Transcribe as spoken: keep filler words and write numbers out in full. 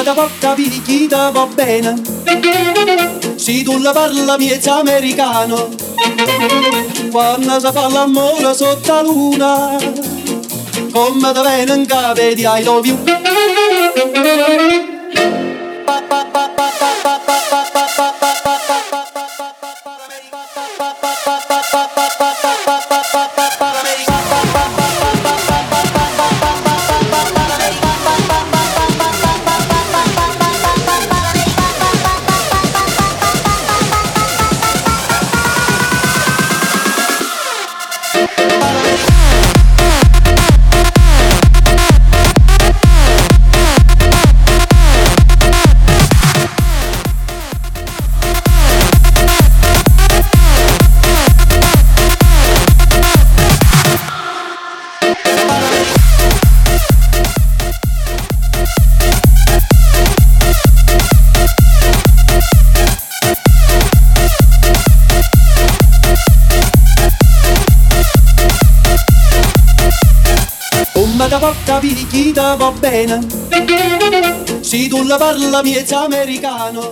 Come ti porta picchita va bene, se tu la parla miezza americano. Quando si fa l'amore sotto la luna, come ti viene in capo di I love you. Come ti porta picchita va bene, se tu la parla miezza americano.